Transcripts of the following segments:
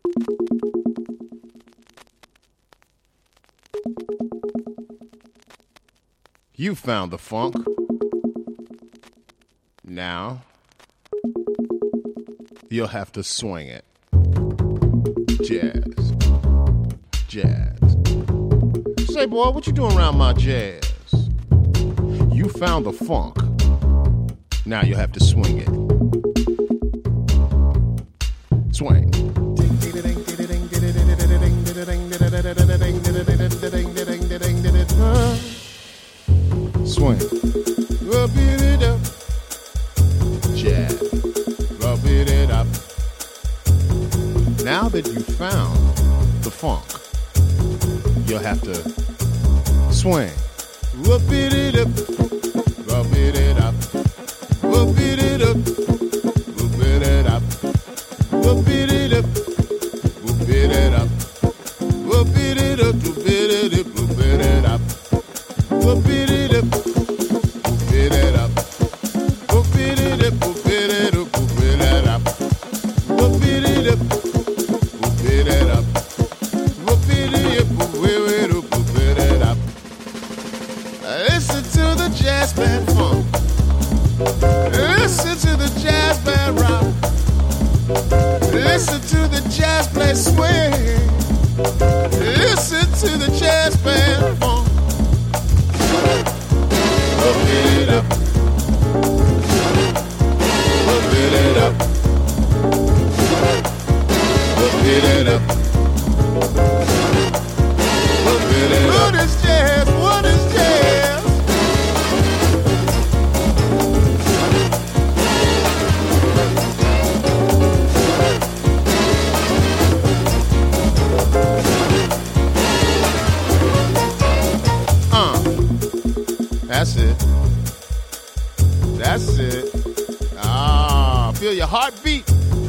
You found the funk. Now, you'll have to swing it. Jazz. Jazz. Say, boy, what you doing around my jazz? You found the funk. Now you'll have to swing it. Swing. Swing. Rub it up. Jazz. Rub it up. Now that you found the funk, you'll have to swing. Rub it up. Rub it up. Rub it up. Rub it up. Rub it up. Rub it up. Rub it up. Rub it up. Rub it up. Rub it up. Listen to the jazz band funk. Listen to the jazz band rock. Listen to the jazz play swing. Listen to the jazz band funk. Rub it up. Rub it up. Rub it up. Rub it up. What is jazz? What is jazz? That's it. That's it. Ah, feel your heartbeat.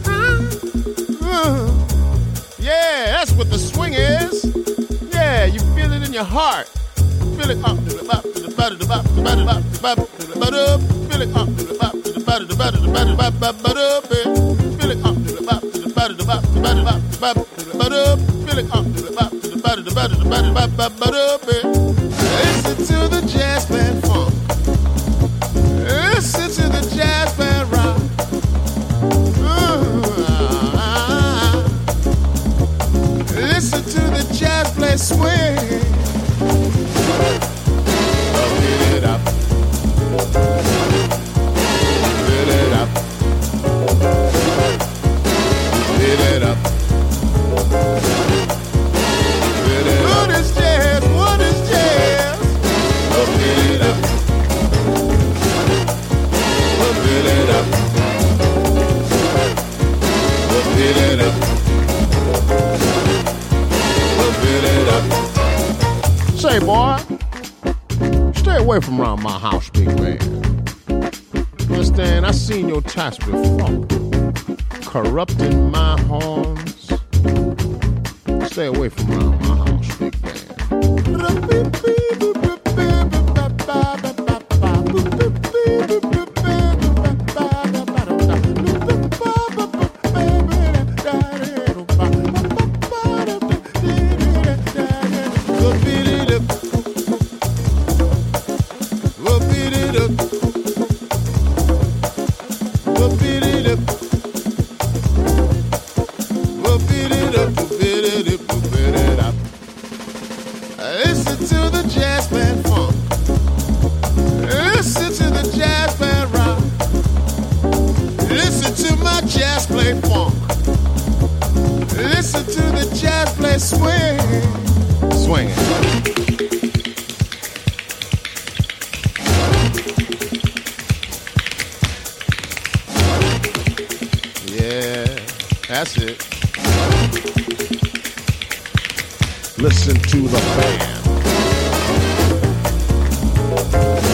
Yeah, that's what the swing is. Yeah, you feel it in your heart. Feel it up to the bop, to the bop, to the bop, to the bop, to the bop, to the bop, up. Feel it up to the bop, to the bop, to the bop, to the bop, to the bop, up. Feel it up to the bop, to the bop, to the bop, to the bop, to the bop, to the bop, up. Feel it up to the bop, to the bop, to the bop, to the bop, to the bop, up. Listen to the jazz band funk. Listen to the jazz band rock. Listen to the jazz play swing. Rub it up. Fill it up. Fill it up. Fill it up. What is jazz? What is jazz? Rub it up. Rub it up. Rub it up. Say, boy, stay away from around my house, big man. Understand? I seen your tax before, corrupting my horns. Stay away from around my house, big man. Listen to the jazz band funk. Listen to the jazz band rock. Listen to my jazz play funk. Listen to the jazz play swing. Swing it. Yeah, that's it. Listen to the band.